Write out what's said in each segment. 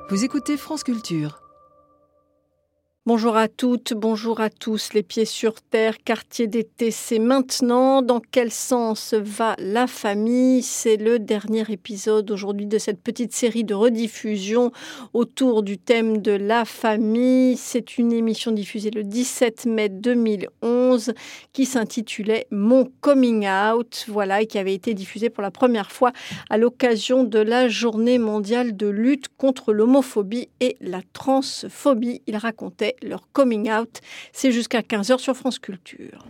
Vous écoutez France Culture. Bonjour à toutes, bonjour à tous. Les pieds sur terre, quartier d'été, c'est maintenant. Dans quel sens va la famille ? C'est le dernier épisode aujourd'hui de cette petite série de rediffusion autour du thème de la famille. C'est une émission diffusée le 17 mai 2011 qui s'intitulait « Mon coming out », voilà, et qui avait été diffusée pour la première fois à l'occasion de la Journée mondiale de lutte contre l'homophobie et la transphobie. Il racontait leur coming out. C'est jusqu'à 15h sur France Culture.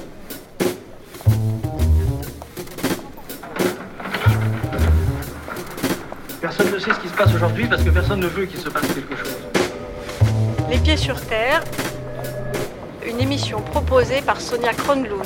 Personne ne sait ce qui se passe aujourd'hui parce que personne ne veut qu'il se passe quelque chose. Les pieds sur terre, une émission proposée par Sonia Kronlund.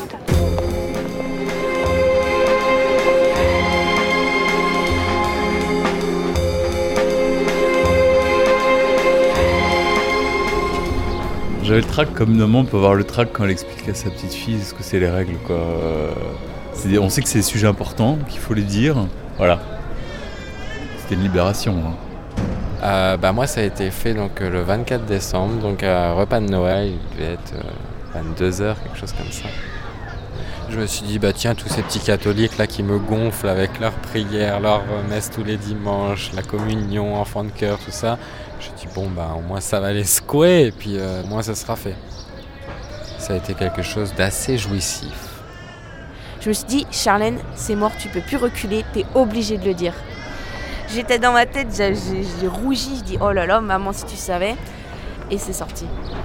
J'avais le trac comme maman peut avoir le trac quand elle explique à sa petite fille ce que c'est les règles, quoi. On sait que c'est des sujets importants, qu'il faut les dire. Voilà. C'était une libération. Moi, ça a été fait donc, le 24 décembre, donc à repas de Noël. Il devait être 22h, quelque chose comme ça. Je me suis dit, tiens, tous ces petits catholiques là qui me gonflent avec leurs prières, leurs messes tous les dimanches, la communion, enfant de cœur, tout ça. Je me suis dit, au moins ça va les secouer et puis au moins ça sera fait. Ça a été quelque chose d'assez jouissif. Je me suis dit, Charlène, c'est mort, tu peux plus reculer, t'es obligée de le dire. J'étais dans ma tête, j'ai rougi, je dis, oh là là, maman, si tu savais. Et c'est sorti.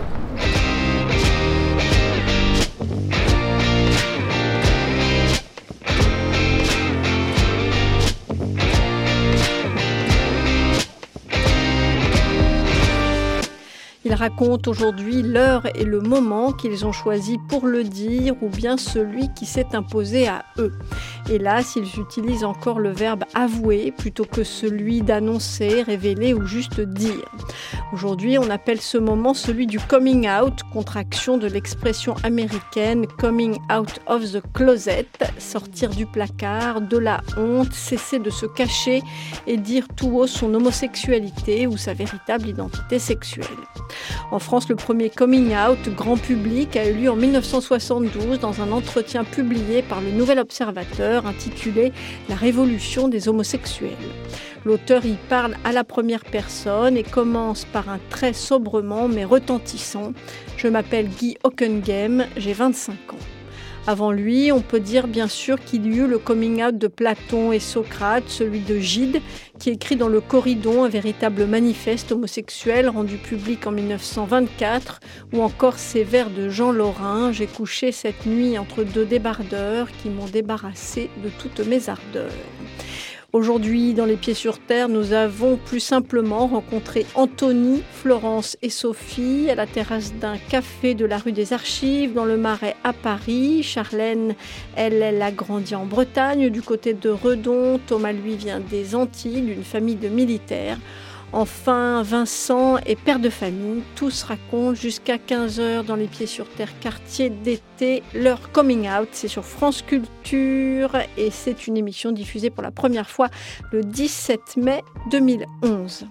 Ils racontent aujourd'hui l'heure et le moment qu'ils ont choisi pour le dire ou bien celui qui s'est imposé à eux. Hélas, ils utilisent encore le verbe avouer plutôt que celui d'annoncer, révéler ou juste dire. Aujourd'hui, on appelle ce moment celui du coming out, contraction de l'expression américaine coming out of the closet, sortir du placard, de la honte, cesser de se cacher et dire tout haut son homosexualité ou sa véritable identité sexuelle. En France, le premier coming out grand public a eu lieu en 1972 dans un entretien publié par le Nouvel Observateur intitulé « La révolution des homosexuels ». L'auteur y parle à la première personne et commence par un trait sobrement mais retentissant. « Je m'appelle Guy Hockenghem, j'ai 25 ans ». Avant lui, on peut dire bien sûr qu'il y eut le coming out de Platon et Socrate, celui de Gide, qui écrit dans le Coridon un véritable manifeste homosexuel rendu public en 1924, ou encore ces vers de Jean Lorrain « J'ai couché cette nuit entre deux débardeurs qui m'ont débarrassé de toutes mes ardeurs ». Aujourd'hui, dans Les Pieds sur Terre, nous avons plus simplement rencontré Anthony, Florence et Sophie à la terrasse d'un café de la rue des Archives, dans le Marais à Paris. Charlène, elle a grandi en Bretagne, du côté de Redon. Thomas, lui, vient des Antilles, d'une famille de militaires. Enfin, Vincent est père de famille. Tous racontent jusqu'à 15h dans Les Pieds sur Terre, quartier d'été, leur coming out. C'est sur France Culture et c'est une émission diffusée pour la première fois le 17 mai 2011.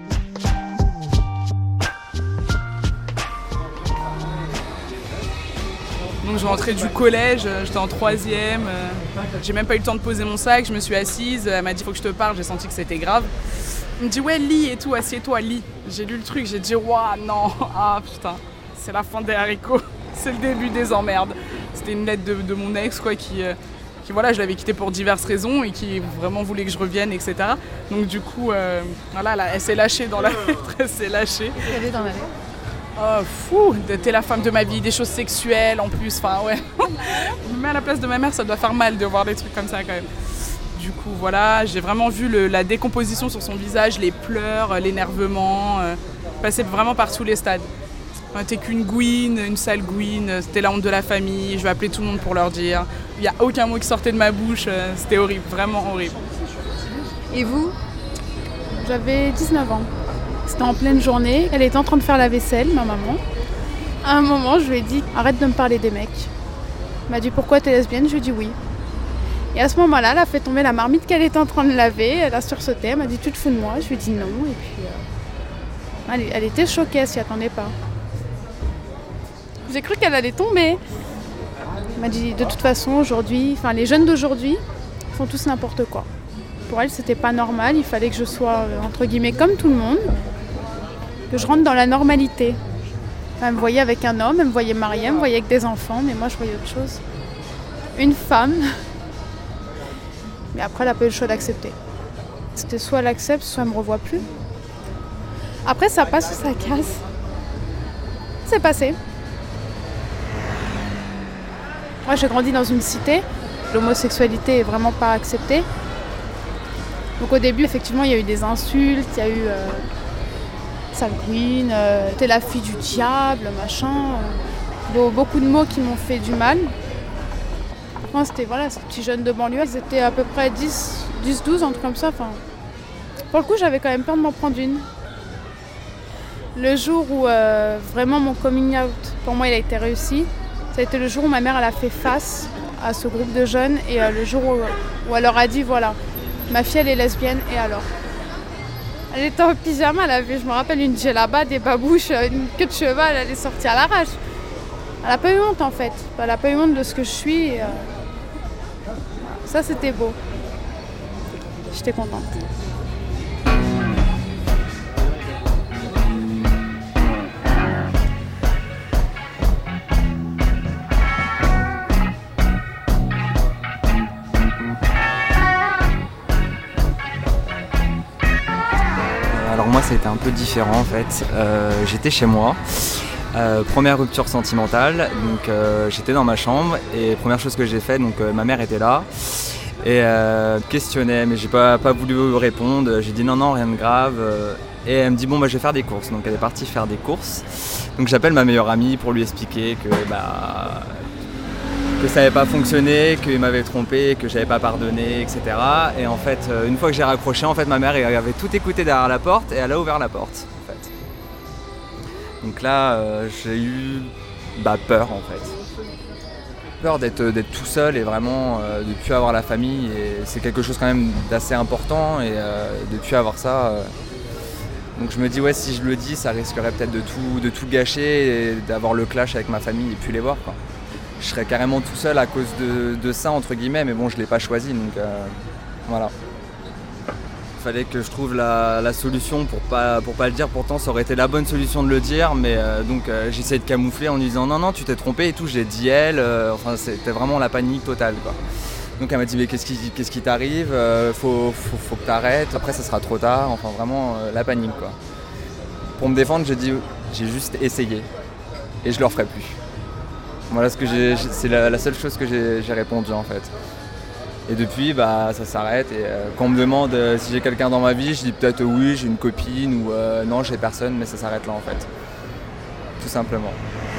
Donc je rentrais du collège, j'étais en 3e, j'ai même pas eu le temps de poser mon sac, je me suis assise, elle m'a dit faut que je te parle, j'ai senti que c'était grave. Elle me dit ouais lis et tout, assieds-toi, lis. J'ai lu le truc, j'ai dit waouh non, ah putain, c'est la fin des haricots, c'est le début des emmerdes. C'était une lettre de mon ex quoi qui voilà, je l'avais quitté pour diverses raisons et qui vraiment voulait que je revienne, etc. Donc du coup, voilà, là, elle s'est lâchée dans la lettre, elle s'est lâchée. Qu'est-ce qu'il y avait dans la lettre ? Oh, fou, t'es la femme de ma vie, des choses sexuelles en plus, enfin ouais. Mais à la place de ma mère, ça doit faire mal de voir des trucs comme ça quand même. Du coup, voilà, j'ai vraiment vu la décomposition sur son visage, les pleurs, l'énervement, passer vraiment par tous les stades. T'es qu'une gouine, une sale gouine, c'était la honte de la famille, je vais appeler tout le monde pour leur dire. Il n'y a aucun mot qui sortait de ma bouche, c'était horrible, vraiment horrible. Et vous ? J'avais 19 ans. C'était en pleine journée, elle était en train de faire la vaisselle, ma maman. À un moment, je lui ai dit « Arrête de me parler des mecs ». Elle m'a dit « Pourquoi t'es lesbienne ?» Je lui ai dit « Oui ». Et à ce moment-là, elle a fait tomber la marmite qu'elle était en train de laver, elle a sursauté, elle m'a dit « Tu te fous de moi ?» Je lui ai dit « Non ». Et puis Elle était choquée, elle s'y attendait pas. J'ai cru qu'elle allait tomber. Elle m'a dit, de toute façon, aujourd'hui, les jeunes d'aujourd'hui font tous n'importe quoi. Pour elle, c'était pas normal, il fallait que je sois, entre guillemets, comme tout le monde, que je rentre dans la normalité. Elle me voyait avec un homme, elle me voyait mariée, elle me voyait avec des enfants, mais moi, je voyais autre chose. Une femme. Mais après, elle n'a pas eu le choix d'accepter. C'était soit elle accepte, soit elle ne me revoit plus. Après, ça passe ou ça casse. C'est passé. Moi, j'ai grandi dans une cité. L'homosexualité est vraiment pas acceptée. Donc au début, effectivement, il y a eu des insultes, il y a eu sale queen, t'es la fille du diable, machin. Beaucoup de mots qui m'ont fait du mal. Moi, c'était ces petits jeunes de banlieue, ils étaient à peu près 10-12, un truc comme ça. Pour le coup, j'avais quand même peur de m'en prendre une. Le jour où vraiment mon coming out, pour moi, il a été réussi, ça a été le jour où ma mère elle a fait face à ce groupe de jeunes et le jour où elle leur a dit, voilà, ma fille, elle est lesbienne, et alors ? Elle était en pyjama, elle avait, je me rappelle, une djellaba, des babouches, une queue de cheval, elle est sortie à l'arrache. Elle n'a pas eu honte, en fait. Elle n'a pas eu honte de ce que je suis. Et, ça, c'était beau. J'étais contente. Alors moi, ça a été un peu différent, en fait. J'étais chez moi. Première rupture sentimentale, donc j'étais dans ma chambre et première chose que j'ai fait, donc ma mère était là et questionnait, mais j'ai pas voulu répondre. J'ai dit non, rien de grave, et elle me dit bon je vais faire des courses, donc elle est partie faire des courses. Donc j'appelle ma meilleure amie pour lui expliquer que ça n'avait pas fonctionné, qu'il m'avait trompé, que j'avais pas pardonné, etc. Et en fait, une fois que j'ai raccroché, en fait ma mère elle avait tout écouté derrière la porte et elle a ouvert la porte. Donc là, j'ai eu peur en fait. Peur d'être tout seul et vraiment de ne plus avoir la famille. Et c'est quelque chose quand même d'assez important et de ne plus avoir ça. Donc je me dis si je le dis, ça risquerait peut-être de tout gâcher et d'avoir le clash avec ma famille et plus les voir, quoi. Je serais carrément tout seul à cause de ça entre guillemets, mais bon je ne l'ai pas choisi, donc voilà. Il fallait que je trouve la solution pour pas le dire. Pourtant ça aurait été la bonne solution de le dire, mais j'essayais de camoufler en lui disant non tu t'es trompé et tout, j'ai dit elle, c'était vraiment la panique totale, quoi. Donc elle m'a dit mais qu'est-ce qui t'arrive, faut que t'arrêtes, après ça sera trop tard, vraiment la panique, quoi. Pour me défendre j'ai juste essayé et je le referai plus. Voilà c'est la seule chose que j'ai répondu en fait. Et depuis, ça s'arrête. Et quand on me demande si j'ai quelqu'un dans ma vie, je dis peut-être oui, j'ai une copine ou non, j'ai personne, mais ça s'arrête là en fait. Tout simplement.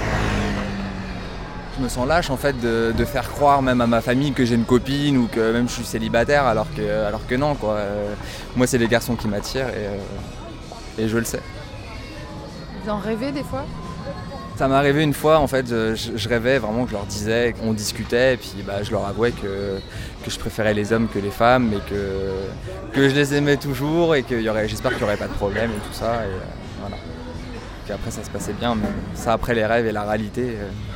Je me sens lâche en fait de faire croire même à ma famille que j'ai une copine ou que même je suis célibataire alors que non, quoi. Moi, c'est les garçons qui m'attirent et je le sais. Vous en rêvez des fois ? Ça m'est arrivé une fois, en fait, je rêvais vraiment que je leur disais, qu'on discutait, et puis je leur avouais que je préférais les hommes que les femmes, mais que je les aimais toujours, et j'espère qu'il n'y aurait pas de problème et tout ça, et voilà. Puis après ça se passait bien, mais ça après les rêves et la réalité,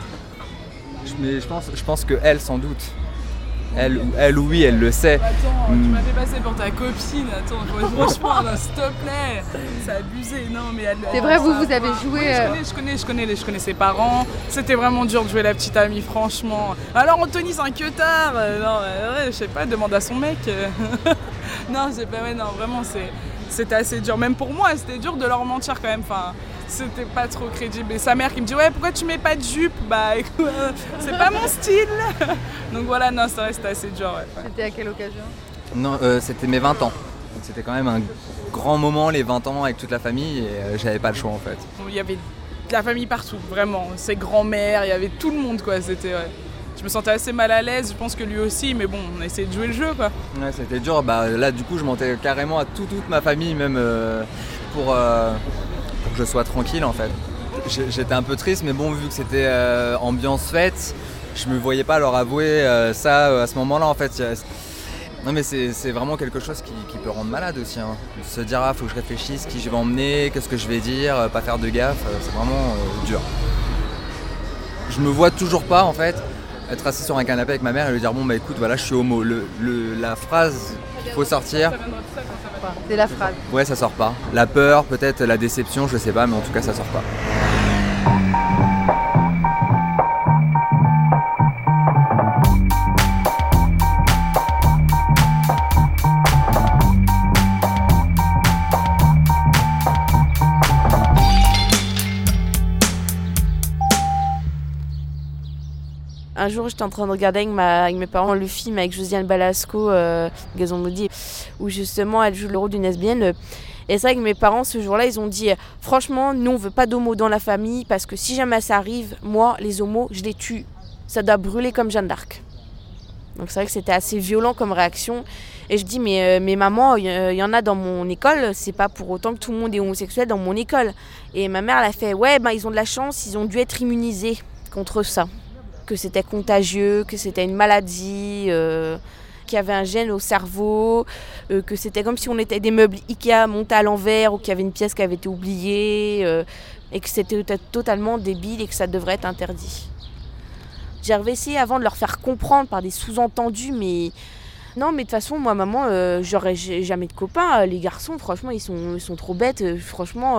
mais je pense que elle, sans doute, elle oui, elle le sait. Attends, tu m'avais passé pour ta copine, franchement, non, s'il te plaît, c'est abusé, non mais elle... C'est vrai, vous avez joué... Oui, je connais ses parents, c'était vraiment dur de jouer la petite amie, franchement. Alors Anthony, c'est un queutard, non, je sais pas, demande à son mec. Non, vraiment, c'était assez dur, même pour moi, c'était dur de leur mentir quand même, c'était pas trop crédible. Et sa mère qui me dit pourquoi tu mets pas de jupe, écoute, c'est pas mon style. Donc voilà, non, ça reste assez dur. Ouais. C'était à quelle occasion ? Non, c'était mes 20 ans. Donc c'était quand même un grand moment, les 20 ans avec toute la famille, et j'avais pas le choix en fait. Il y avait de la famille partout, vraiment. Ses grands-mères, il y avait tout le monde, quoi. C'était, ouais. Je me sentais assez mal à l'aise, je pense que lui aussi, mais bon, on a essayé de jouer le jeu, quoi. Ouais, c'était dur. Là, du coup, je mentais carrément à toute ma famille, même pour que je sois tranquille, en fait. J'étais un peu triste, mais bon, vu que c'était ambiance fête, je me voyais pas leur avouer ça à ce moment-là, en fait. Non mais c'est vraiment quelque chose qui peut rendre malade aussi. Hein. Se dire faut que je réfléchisse, qui je vais emmener, qu'est-ce que je vais dire, pas faire de gaffe, c'est vraiment dur. Je me vois toujours pas en fait être assis sur un canapé avec ma mère et lui dire bon bah écoute voilà je suis homo. La phrase qu'il faut sortir. C'est la phrase. Ouais ça sort pas. La peur, peut-être la déception, je sais pas, mais en tout cas ça sort pas. Un jour, j'étais en train de regarder avec mes parents le film avec Josiane Balasco, Gazon Maudit, où justement elle joue le rôle d'une lesbienne. Et c'est vrai que mes parents, ce jour-là, ils ont dit franchement, nous, on veut pas d'homos dans la famille parce que si jamais ça arrive, moi, les homos, je les tue. Ça doit brûler comme Jeanne d'Arc. Donc c'est vrai que c'était assez violent comme réaction. Et je dis mais maman, il y en a dans mon école, c'est pas pour autant que tout le monde est homosexuel dans mon école. Et ma mère, elle a fait ouais, ils ont de la chance, ils ont dû être immunisés contre ça. Que c'était contagieux, que c'était une maladie, qu'il y avait un gène au cerveau, que c'était comme si on était des meubles Ikea montés à l'envers ou qu'il y avait une pièce qui avait été oubliée, et que c'était totalement débile et que ça devrait être interdit. J'avais essayé avant de leur faire comprendre par des sous-entendus, mais non, mais de toute façon, moi, maman, j'aurais jamais de copains. Les garçons, franchement, ils sont trop bêtes. Franchement,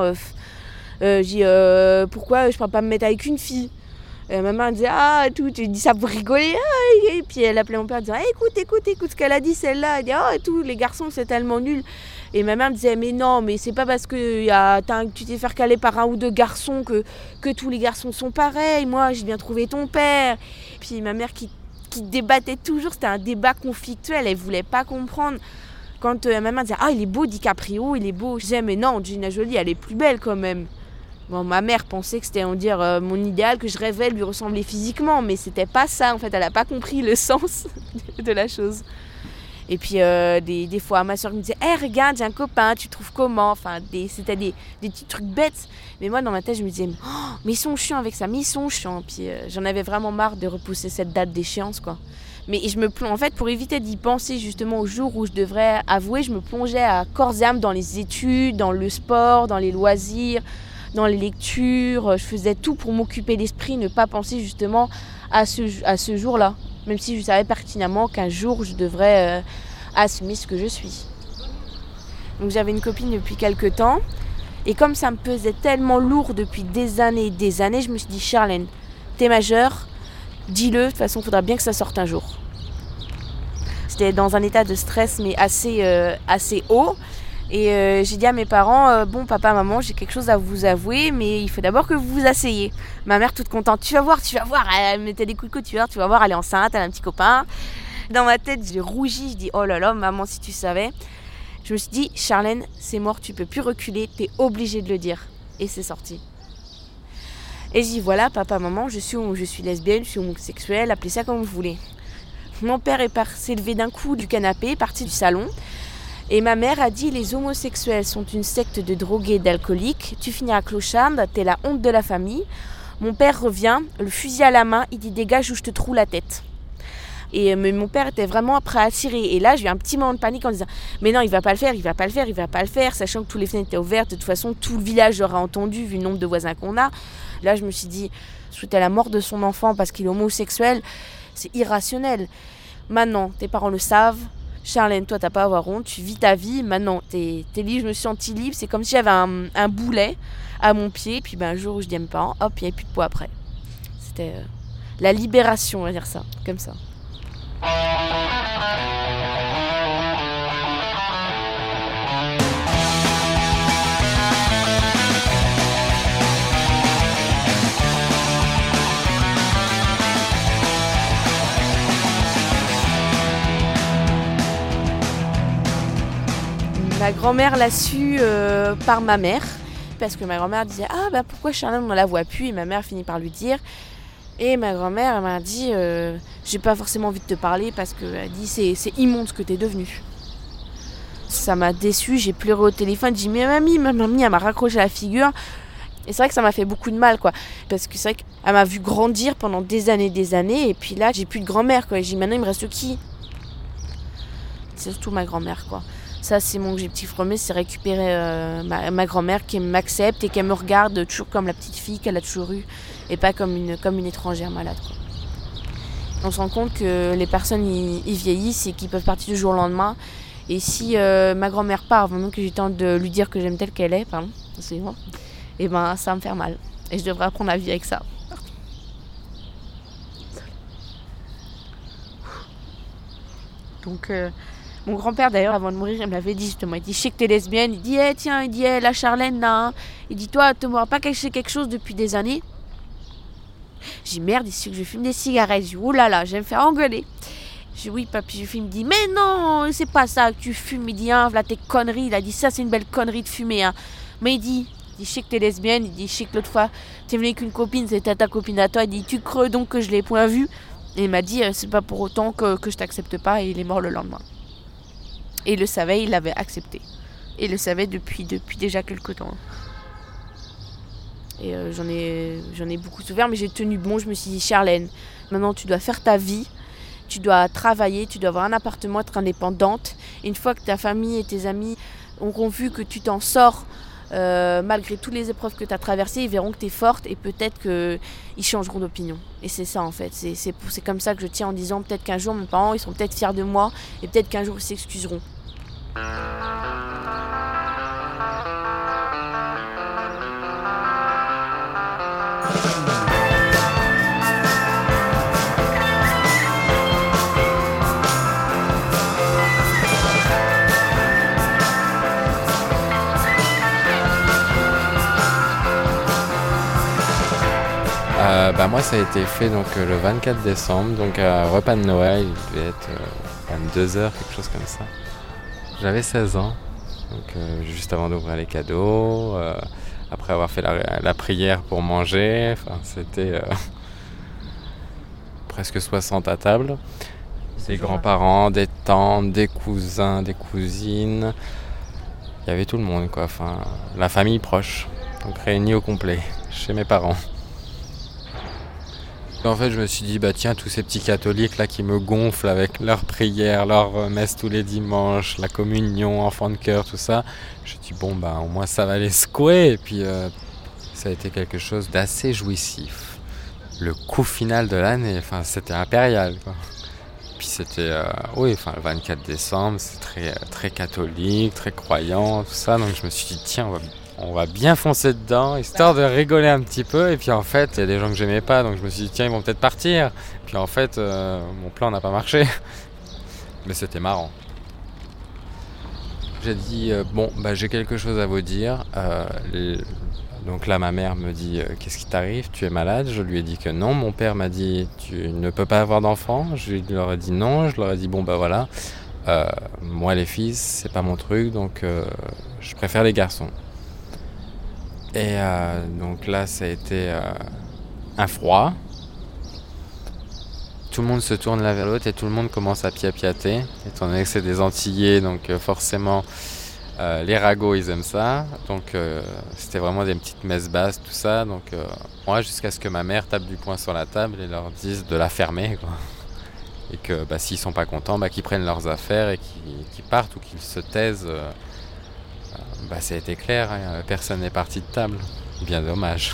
je dis pourquoi je ne peux pas me mettre avec une fille. Ma mère disait tout, tu dis ça pour rigoler. Et puis elle appelait mon père en disant écoute ce qu'elle a dit celle-là. Elle dit tout, les garçons c'est tellement nul. Et ma mère me disait mais non, mais c'est pas parce que tu t'es fait caler par un ou deux garçons que tous les garçons sont pareils. Moi j'ai bien trouvé ton père. Puis ma mère qui débattait toujours, c'était un débat conflictuel, elle voulait pas comprendre. Quand ma mère disait il est beau DiCaprio, il est beau. Je disais mais non, Angelina Jolie elle est plus belle quand même. Bon, ma mère pensait que c'était mon idéal, que je rêvais de lui ressembler physiquement, mais c'était pas ça en fait, elle a pas compris le sens de la chose. Et puis des fois ma soeur me disait regarde j'ai un copain, tu trouves comment, enfin c'était des petits trucs bêtes, mais moi dans ma tête je me disais mais ils sont chiants avec ça, mais ils sont chiants. Puis j'en avais vraiment marre de repousser cette date d'échéance quoi. Mais je me plonge en fait pour éviter d'y penser justement au jour où je devrais avouer, je me plongeais à corps et âme dans les études, dans le sport, dans les loisirs, dans les lectures, je faisais tout pour m'occuper l'esprit, ne pas penser justement à ce jour-là, même si je savais pertinemment qu'un jour je devrais assumer ce que je suis. Donc j'avais une copine depuis quelques temps, et comme ça me pesait tellement lourd depuis des années, je me suis dit Charlène, t'es majeure, dis-le, de toute façon il faudra bien que ça sorte un jour. J'étais dans un état de stress mais assez haut. Et j'ai dit à mes parents, bon papa, maman, j'ai quelque chose à vous avouer, mais il faut d'abord que vous vous asseyez. Ma mère toute contente, tu vas voir, elle me mettait des coups de coude, tu vas voir, elle est enceinte, elle a un petit copain. Dans ma tête, j'ai rougi, je dis oh là là, maman, si tu savais. Je me suis dit, Charlène, c'est mort, tu peux plus reculer, t'es obligée de le dire. Et c'est sorti. Et je dis voilà, papa, maman, je suis lesbienne, je suis homosexuelle, appelez ça comme vous voulez. Mon père s'est levé d'un coup du canapé, parti du salon. Et ma mère a dit les homosexuels sont une secte de drogués et d'alcooliques, tu finiras clocharde, t'es la honte de la famille. Mon père revient, le fusil à la main, il dit dégage ou je te troue la tête. Et mon père était vraiment prêt à tirer. Et là, j'ai eu un petit moment de panique en disant mais non, il va pas le faire, sachant que toutes les fenêtres étaient ouvertes. De toute façon, tout le village aura entendu, vu le nombre de voisins qu'on a. Là, je me suis dit, souhaiter la mort de son enfant parce qu'il est homosexuel, c'est irrationnel. Maintenant, tes parents le savent. Charlène, toi, t'as pas à avoir honte, tu vis ta vie. Maintenant, t'es libre, je me suis sentie libre. C'est comme si j'avais un boulet à mon pied. Puis un jour où je dis à mes parents, hop, il n'y avait plus de poids après. C'était la libération, on va dire ça, comme ça. Ma grand-mère l'a su par ma mère, parce que ma grand-mère disait pourquoi Charlène on la voit plus, et ma mère finit par lui dire. Et ma grand-mère elle m'a dit j'ai pas forcément envie de te parler parce qu'elle dit c'est immonde ce que t'es devenue. Ça m'a déçue, j'ai pleuré au téléphone, j'ai dit mais mamie elle m'a raccroché la figure. Et c'est vrai que ça m'a fait beaucoup de mal, quoi. Parce que c'est vrai qu'elle m'a vu grandir pendant des années, et puis là j'ai plus de grand-mère, quoi. Et j'ai dit maintenant il me reste qui ? surtout ma grand-mère, quoi. Ça, c'est mon objectif premier, c'est récupérer ma grand-mère qui m'accepte et qui me regarde toujours comme la petite fille qu'elle a toujours eue et pas comme une étrangère malade, quoi. On se rend compte que les personnes ils vieillissent et qu'ils peuvent partir du jour au lendemain. Et si ma grand-mère part avant que j'ai le temps de lui dire que j'aime telle qu'elle est, pardon, c'est moi, et ben ça va me faire mal. Et je devrais apprendre à vivre avec ça. Donc mon grand-père d'ailleurs avant de mourir il me l'avait dit justement, il dit je sais que t'es lesbienne, il dit tiens, il dit la Charlène là, hein. Il dit toi tu m'auras pas caché quelque chose depuis des années. J'ai dit merde, il sait que je fume des cigarettes, j'ai dit oulala, je vais me faire engueuler. J'ai dit oui papy je fume, il me dit mais non c'est pas ça que tu fumes, il dit hein voilà tes conneries, il a dit ça c'est une belle connerie de fumer hein. Mais il dit je sais que t'es lesbienne, il dit je sais que l'autre fois t'es venue avec une copine, c'était ta copine à toi, il dit tu creux donc que je l'ai point vue. Et il m'a dit c'est pas pour autant que je t'accepte pas et il est mort le lendemain. Et il le savait, il l'avait accepté. Et il le savait depuis déjà quelques temps. Et j'en ai beaucoup souffert, mais j'ai tenu bon. Je me suis dit, Charlène, maintenant tu dois faire ta vie, tu dois travailler, tu dois avoir un appartement, être indépendante. Et une fois que ta famille et tes amis auront vu que tu t'en sors, malgré toutes les épreuves que tu as traversées, ils verront que tu es forte et peut-être qu'ils changeront d'opinion. Et c'est ça en fait, c'est comme ça que je tiens en disant peut-être qu'un jour mes parents ils seront peut-être fiers de moi et peut-être qu'un jour ils s'excuseront. Moi ça a été fait donc, le 24 décembre, donc à repas de Noël, il devait être 22h, quelque chose comme ça. J'avais 16 ans, donc juste avant d'ouvrir les cadeaux, après avoir fait la prière pour manger, enfin, c'était presque 60 à table. Des grands-parents, des tantes, des cousins, des cousines, il y avait tout le monde quoi, enfin, la famille proche, donc réunie au complet, chez mes parents. En fait, je me suis dit, tiens, tous ces petits catholiques là qui me gonflent avec leurs prières, leurs messes tous les dimanches, la communion, enfant de cœur, tout ça. Je me suis dit, au moins ça va les secouer. Et puis, ça a été quelque chose d'assez jouissif. Le coup final de l'année, c'était impérial, quoi. Puis c'était, le 24 décembre, c'est très, très catholique, très croyant, tout ça. Donc je me suis dit, tiens, on va bien foncer dedans, histoire de rigoler un petit peu. Et puis en fait, il y a des gens que j'aimais pas, donc je me suis dit, tiens, ils vont peut-être partir. Puis en fait, mon plan n'a pas marché. Mais c'était marrant. J'ai dit, j'ai quelque chose à vous dire. Donc là, ma mère me dit, qu'est-ce qui t'arrive ? Tu es malade ? Je lui ai dit que non. Mon père m'a dit, tu ne peux pas avoir d'enfant ? Je leur ai dit non. Je leur ai dit, voilà. Moi, les filles, c'est pas mon truc, donc je préfère les garçons. Et donc là, ça a été un froid. Tout le monde se tourne l'un vers l'autre et tout le monde commence à piapiater. Étant donné que c'est des Antillais, donc forcément, les ragots, ils aiment ça. Donc c'était vraiment des petites messes basses, tout ça. Donc moi, jusqu'à ce que ma mère tape du poing sur la table et leur dise de la fermer, quoi. Et que s'ils sont pas contents, qu'ils prennent leurs affaires et qu'ils partent ou qu'ils se taisent. Ça a été clair, hein, personne n'est parti de table. Bien dommage.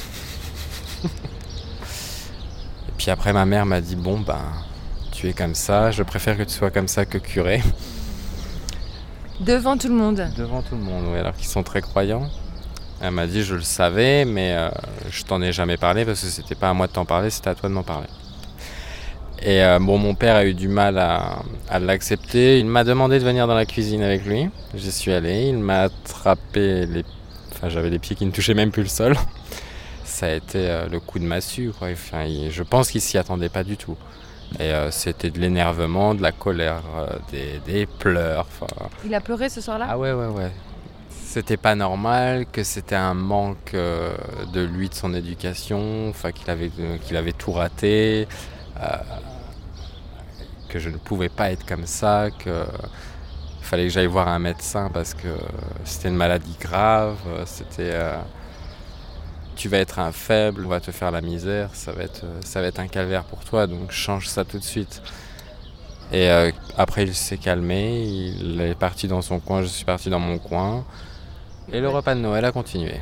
Et puis après, ma mère m'a dit, tu es comme ça, je préfère que tu sois comme ça que curé. Devant tout le monde ? Devant tout le monde, oui, alors qu'ils sont très croyants. Elle m'a dit, je le savais, mais je t'en ai jamais parlé parce que c'était pas à moi de t'en parler, c'était à toi de m'en parler. Et mon père a eu du mal à l'accepter. Il m'a demandé de venir dans la cuisine avec lui. J'y suis allé. Il m'a attrapé j'avais les pieds qui ne touchaient même plus le sol. Ça a été le coup de massue, quoi. Je pense qu'il s'y attendait pas du tout. Et c'était de l'énervement, de la colère, des pleurs. Il a pleuré ce soir-là ? Ah ouais. C'était pas normal, que c'était un manque de lui, de son éducation, qu'il avait tout raté. Que je ne pouvais pas être comme ça, qu'il fallait que j'aille voir un médecin parce que c'était une maladie grave, tu vas être un faible, on va te faire la misère, ça va être un calvaire pour toi, donc change ça tout de suite. Et après, il s'est calmé, il est parti dans son coin, je suis parti dans mon coin. Et le repas de Noël a continué.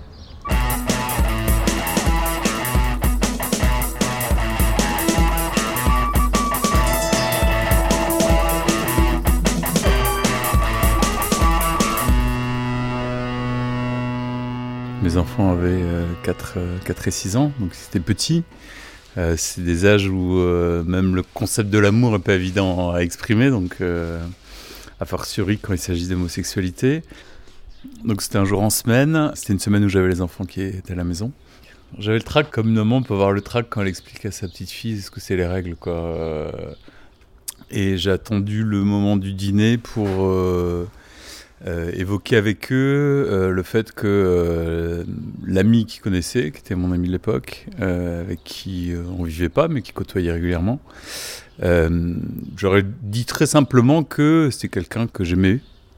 Mes enfants avaient 4 et 6 ans, donc c'était petit. C'est des âges où même le concept de l'amour n'est pas évident à exprimer, donc a fortiori quand il s'agit d'homosexualité. Donc c'était un jour en semaine, c'était une semaine où j'avais les enfants qui étaient à la maison. J'avais le trac, comme une maman peut avoir le trac quand elle explique à sa petite fille ce que c'est les règles, quoi. Et j'ai attendu le moment du dîner pour évoquer avec eux le fait que l'ami qu'ils connaissaient, qui était mon ami de l'époque, avec qui on vivait pas mais qui côtoyait régulièrement, j'aurais dit très simplement que c'était quelqu'un que j'aimais,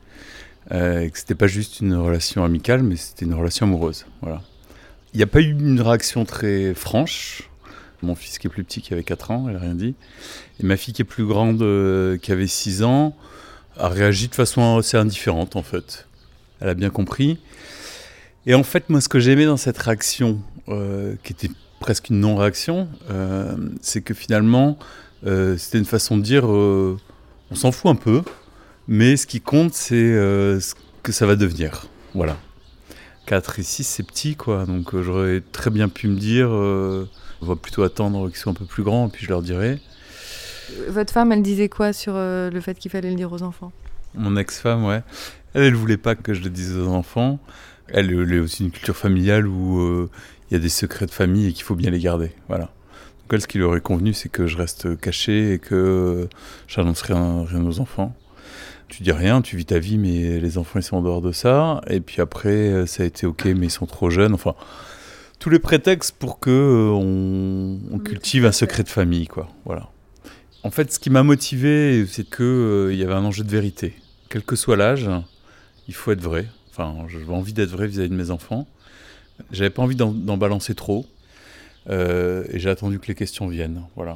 et que c'était pas juste une relation amicale mais c'était une relation amoureuse. Voilà. Il n'y a pas eu une réaction très franche. Mon fils qui est plus petit, qui avait 4 ans, elle n'a rien dit. Et ma fille qui est plus grande, qui avait 6 ans, a réagi de façon assez indifférente en fait. Elle a bien compris. Et en fait, moi ce que j'aimais dans cette réaction, qui était presque une non-réaction, c'est que finalement, c'était une façon de dire on s'en fout un peu, mais ce qui compte c'est ce que ça va devenir. Voilà. 4 et 6 c'est petit quoi, donc j'aurais très bien pu me dire on va plutôt attendre qu'ils soient un peu plus grands et puis je leur dirai. Votre femme, elle disait quoi sur le fait qu'il fallait le dire aux enfants ? Mon ex-femme, ouais. Elle voulait pas que je le dise aux enfants. Elle est aussi une culture familiale où il y a des secrets de famille et qu'il faut bien les garder. Voilà. Donc elle, ce qui lui aurait convenu, c'est que je reste caché et que j'annonce rien aux enfants. Tu dis rien, tu vis ta vie, mais les enfants, ils sont en dehors de ça. Et puis après, ça a été OK, mais ils sont trop jeunes. Enfin, tous les prétextes pour que on cultive un secret de famille, quoi. Voilà. En fait, ce qui m'a motivé, c'est qu'il y avait un enjeu de vérité. Quel que soit l'âge, il faut être vrai. Enfin, j'avais envie d'être vrai vis-à-vis de mes enfants. J'avais pas envie d'en balancer trop. Et j'ai attendu que les questions viennent. Voilà.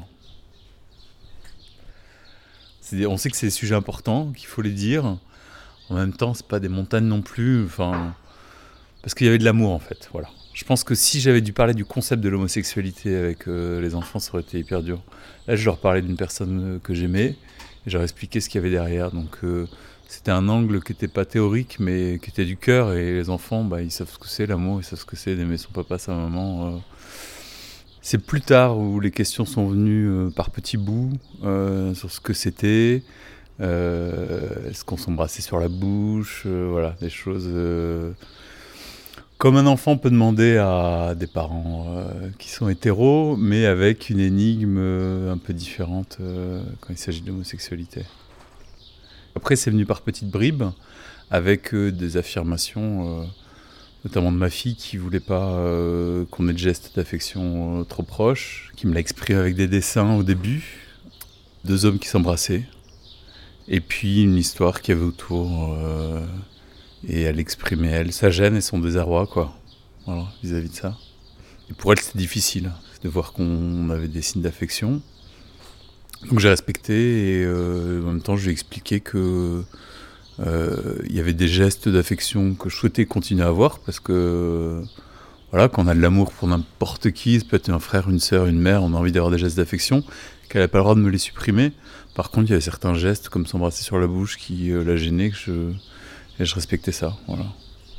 On sait que c'est des sujets importants, qu'il faut les dire. En même temps, c'est pas des montagnes non plus. Enfin, parce qu'il y avait de l'amour, en fait. Voilà. Je pense que si j'avais dû parler du concept de l'homosexualité avec les enfants, ça aurait été hyper dur. Là, je leur parlais d'une personne que j'aimais et je leur expliquais ce qu'il y avait derrière. Donc, c'était un angle qui n'était pas théorique, mais qui était du cœur. Et les enfants, ils savent ce que c'est l'amour, ils savent ce que c'est d'aimer son papa, sa maman. C'est plus tard où les questions sont venues par petits bouts sur ce que c'était. Est-ce qu'on s'embrassait sur la bouche, voilà, des choses... Comme un enfant peut demander à des parents qui sont hétéros, mais avec une énigme un peu différente quand il s'agit d'homosexualité. Après, c'est venu par petites bribes, avec des affirmations, notamment de ma fille qui ne voulait pas qu'on ait de gestes d'affection trop proches, qui me l'a exprimé avec des dessins au début, 2 hommes qui s'embrassaient, et puis une histoire qu'il y avait autour... Et elle exprimait, elle, sa gêne et son désarroi, quoi, voilà, vis-à-vis de ça. Et pour elle, c'était difficile de voir qu'on avait des signes d'affection. Donc j'ai respecté et en même temps, je lui ai expliqué que il y avait des gestes d'affection que je souhaitais continuer à avoir parce que, voilà, quand on a de l'amour pour n'importe qui, ça peut être un frère, une sœur, une mère, on a envie d'avoir des gestes d'affection, qu'elle n'a pas le droit de me les supprimer. Par contre, il y avait certains gestes, comme s'embrasser sur la bouche, qui la gênaient, et je respectais ça, voilà.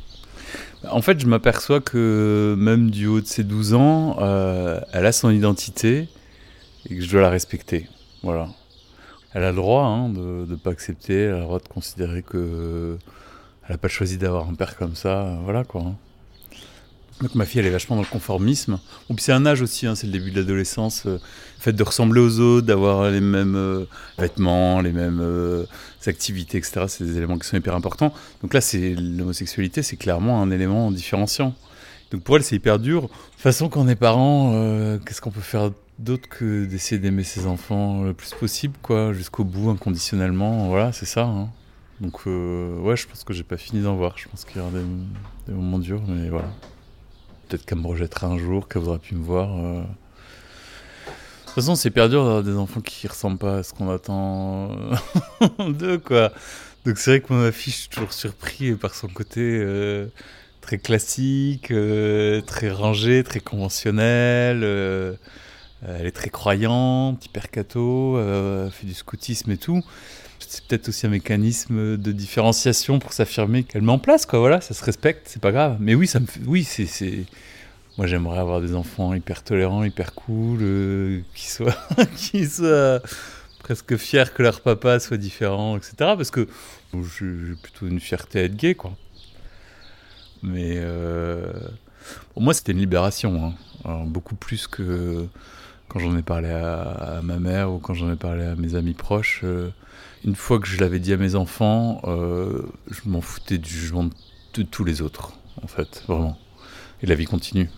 En fait, je m'aperçois que même du haut de ses 12 ans, elle a son identité et que je dois la respecter, voilà. Elle a le droit de ne pas accepter, elle a le droit de considérer qu'elle n'a pas choisi d'avoir un père comme ça, voilà quoi. Donc ma fille, elle est vachement dans le conformisme. Bon, puis c'est un âge aussi, c'est le début de l'adolescence. Le fait de ressembler aux autres, d'avoir les mêmes vêtements, les mêmes activités, etc. C'est des éléments qui sont hyper importants. Donc là, l'homosexualité, c'est clairement un élément différenciant. Donc pour elle, c'est hyper dur. De toute façon, quand on est parent, qu'est-ce qu'on peut faire d'autre que d'essayer d'aimer ses enfants le plus possible, quoi, jusqu'au bout, inconditionnellement. Voilà, c'est ça. Donc ouais, je pense que j'ai pas fini d'en voir. Je pense qu'il y aura des moments durs, mais voilà. Peut-être qu'elle me rejettera un jour, qu'elle voudra plus me voir. toute façon, c'est hyper dur d'avoir des enfants qui ressemblent pas à ce qu'on attend d'eux, quoi. Donc c'est vrai que ma fille, je suis toujours surpris par son côté très classique, très rangé, très conventionnel. Elle est très croyante, hyper catho, elle fait du scoutisme et tout. C'est peut-être aussi un mécanisme de différenciation pour s'affirmer qu'elle met en place, quoi. Voilà, ça se respecte, c'est pas grave. Mais oui, ça me fait... oui, c'est... Moi, j'aimerais avoir des enfants hyper tolérants, hyper cool, qui soient presque fiers que leur papa soit différent, etc. Parce que j'ai plutôt une fierté à être gay, quoi. Mais pour moi, c'était une libération, hein. Alors, beaucoup plus que quand j'en ai parlé à ma mère ou quand j'en ai parlé à mes amis proches. Une fois que je l'avais dit à mes enfants, je m'en foutais du jugement de tous les autres, en fait, vraiment. Et la vie continue.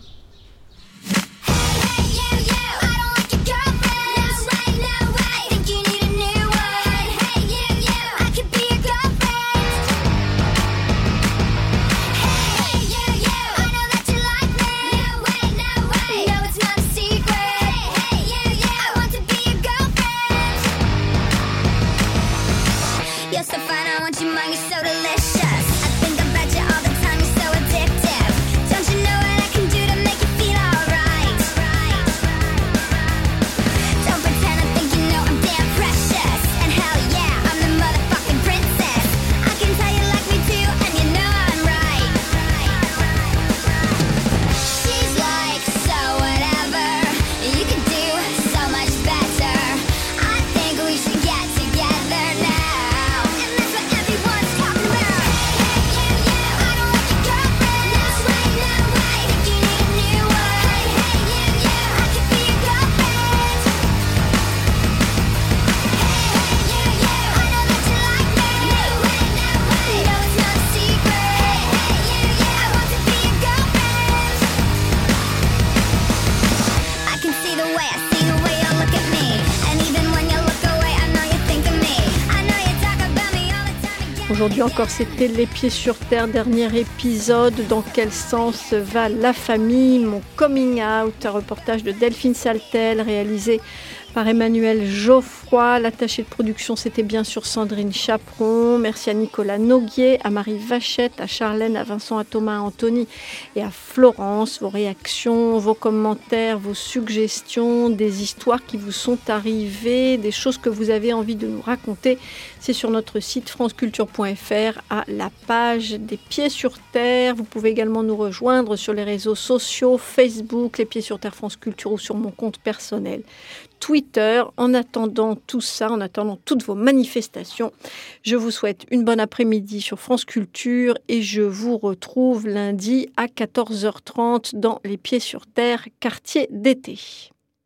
Aujourd'hui encore, c'était Les Pieds sur Terre, dernier épisode. Dans quel sens va la famille? Mon coming out, un reportage de Delphine Saltel, réalisé par Emmanuel Geoffroy. L'attachée de production, c'était bien sûr Sandrine Chaperon. Merci à Nicolas Noguier, à Marie Vachette, à Charlène, à Vincent, à Thomas, à Anthony et à Florence. Vos réactions, vos commentaires, vos suggestions, des histoires qui vous sont arrivées, des choses que vous avez envie de nous raconter, c'est sur notre site franceculture.fr à la page des Pieds sur Terre. Vous pouvez également nous rejoindre sur les réseaux sociaux, Facebook, Les Pieds sur Terre France Culture ou sur mon compte personnel Twitter. En attendant tout ça, en attendant toutes vos manifestations, je vous souhaite une bonne après-midi sur France Culture et je vous retrouve lundi à 14h30 dans Les Pieds sur Terre, quartier d'été.